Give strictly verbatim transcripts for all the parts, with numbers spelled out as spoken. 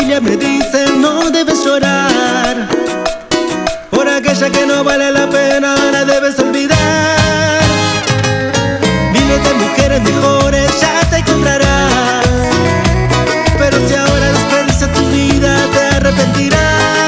familia me dice no debes llorar, por aquella que no vale la pena la debes olvidar. Miles de mujeres mejores ya te encontrarás, pero si ahora desperdicias tu vida te arrepentirás.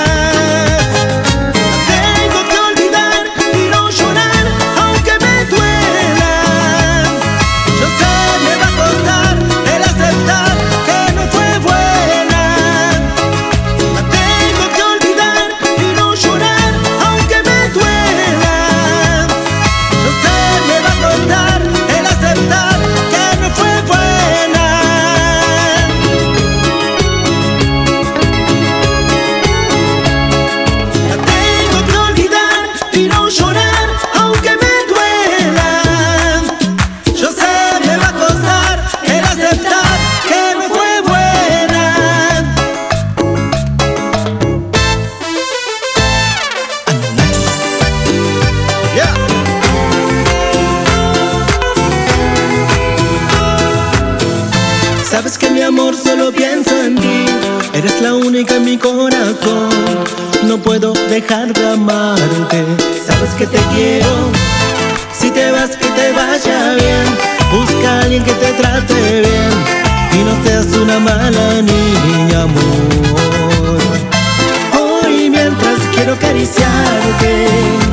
Sabes que mi amor solo pienso en ti, eres la única en mi corazón, no puedo dejar de amarte. Sabes que te quiero, si te vas que te vaya bien, busca a alguien que te trate bien y no seas una mala niña, amor. Hoy mientras quiero acariciarte,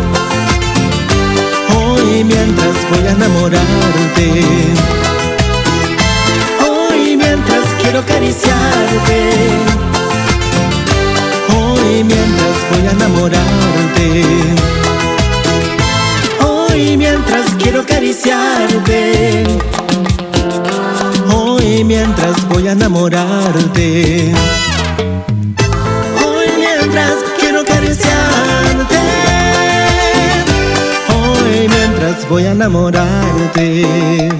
hoy mientras voy a enamorarte, quiero acariciarte, hoy mientras voy a enamorarte, hoy mientras quiero acariciarte, hoy mientras voy a enamorarte, hoy mientras quiero acariciarte, hoy mientras voy a enamorarte.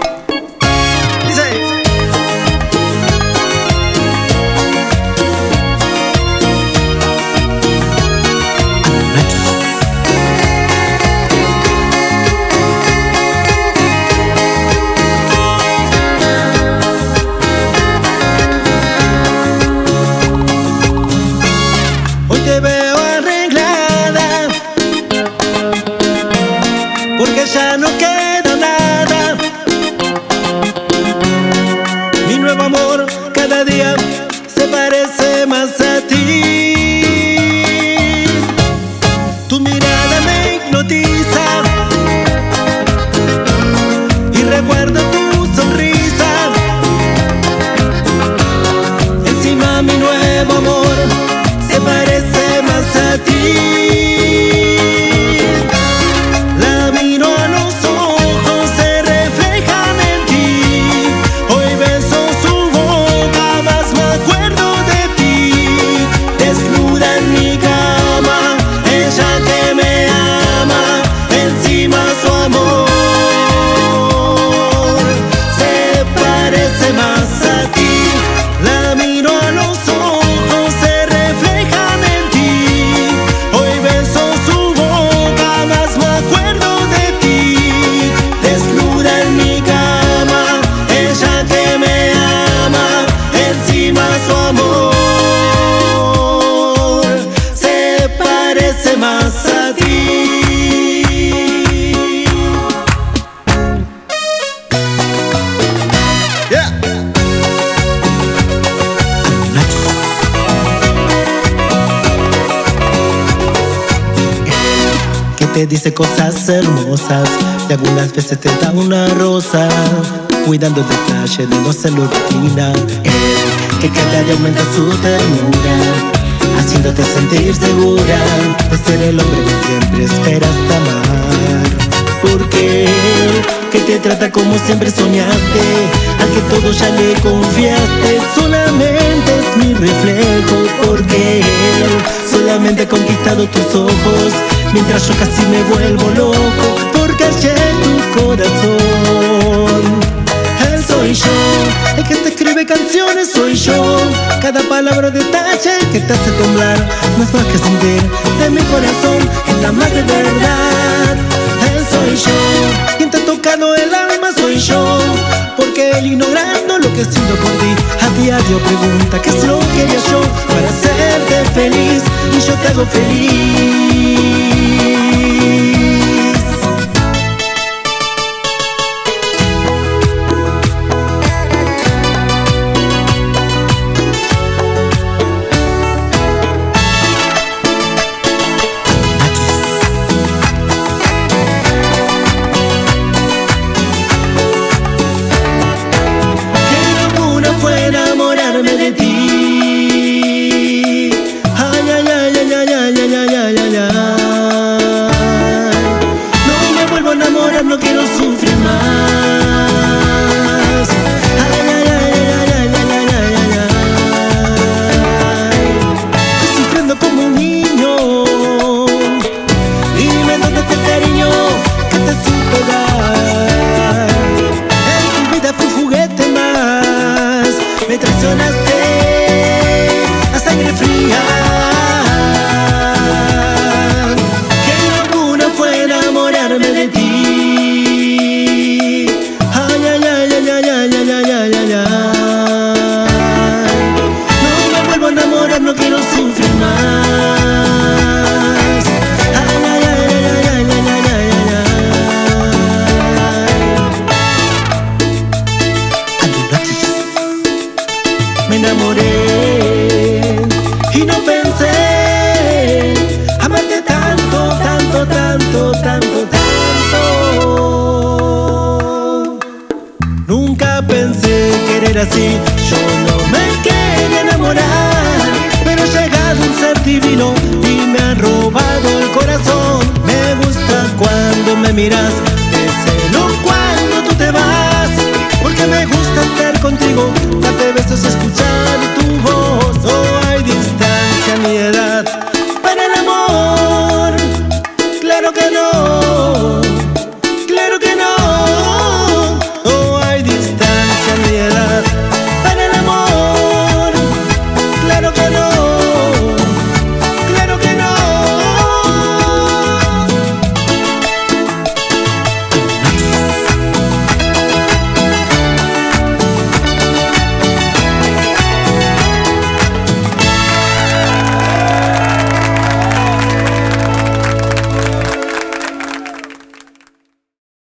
Te veo arreglada, porque ya no queda nada. Mi nuevo amor cada día se parece más a ti. Tu mirada me hipnotiza y recuerdo tu sonrisa. Encima mi nuevo amor se parece más a ti. La miro a los ojos, se reflejan en ti. Hoy beso su boca, más me acuerdo de ti. Desnuda en mi cama, ella que me ama, encima su amor se parece más a ti. La miro a los ojos, se reflejan en ti. Hoy beso su boca, más me acuerdo de ti. Desnuda en mi cama, ella que me ama, encima su amor se parece más a ti. Yeah. Te dice cosas hermosas y algunas veces te da una rosa, cuidando el detalle de no serlo rutina. Él que cada día aumenta su ternura, haciéndote sentir segura de ser el hombre que siempre esperas amar. Porque él que te trata como siempre soñaste, al que todo ya le confiaste, solamente es mi reflejo. Porque él solamente ha conquistado tus ojos, mientras yo casi me vuelvo loco, porque hallé tu corazón. Él soy yo, el que te escribe canciones soy yo. Cada palabra detalle que te hace temblar, no es más que sentir de mi corazón el amor de verdad. Él soy yo, quien te ha tocado el alma soy yo, porque él ignorando lo que siento por ti, a diario pregunta qué es lo que haría yo. hago feliz. De ti, ay, ay, ay, ay, ay, ay, ay, ay, ay, ay, ay. No me vuelvo a enamorar, no quiero sufrir más. Ay, ay, ay, ay, ay, ay, ay, ay, ay, ay, ay. Estoy sufriendo como un niño. Dime dónde está el cariño que te supo dar. En tu vida fui un juguete más. Me traicionaste a sangre fría. Qué locura fue enamorarme de ti. Ay, ay, ay, ay, ay, ay, ay, ay, ay, ay, ay. No me vuelvo a enamorar, no quiero sufrir más. Ay, ay, ay, ay, ay, ay, ay, ay, ay, ay. Me enamoré y no pensé amarte tanto, tanto, tanto, tanto, tanto. Nunca pensé querer así, yo no me quería enamorar, pero ha llegado un ser divino y me ha robado el corazón. Me gusta cuando me miras, te celo cuando tú te vas, porque me gusta estar contigo, darte besos, escuchar